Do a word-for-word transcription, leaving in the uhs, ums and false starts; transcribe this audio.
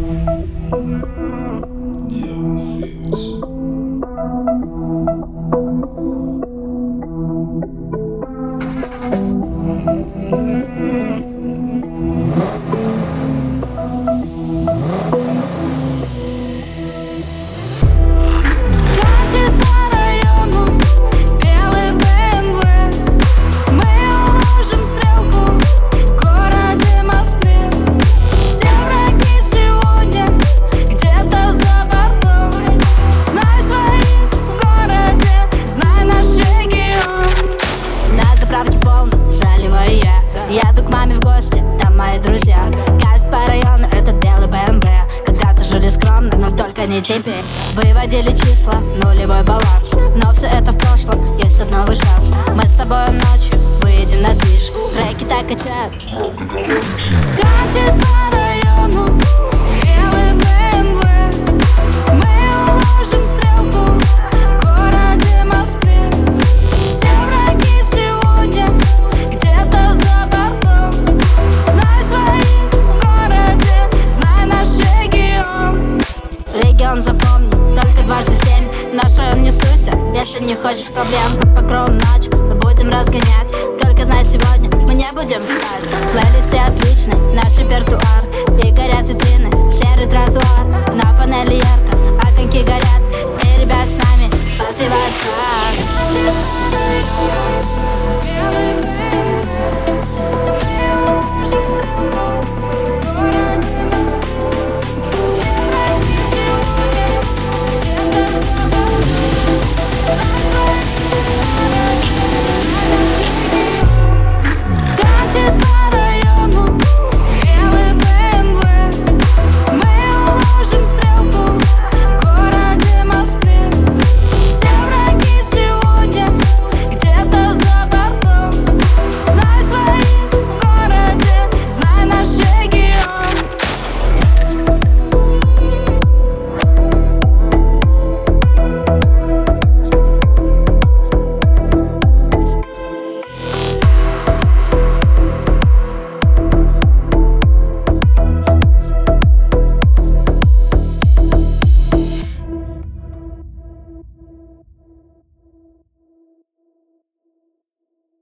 Заливаю я, еду к маме в гости, там мои друзья. Газит по району этот белый бэ эм вэ. Когда-то жили скромно, но только не теперь. Выводили числа, нулевой баланс, но все это в прошлом, есть один новый шанс. Мы с тобой ночью выйдем на движ, треки так качают. Газит по району белый бэ эм вэ. Мы уложим стрелку в городе Москве. Все враги сегодня где-то за бортом. Знай своих в городе, знай наш регион. Регион запомни, только дважды семь. Наш район не суйся, если не хочешь проблем. Под покровом ночь, мы будем разгонять. Только знай, сегодня мы не будем спать. В плейлисте отлично.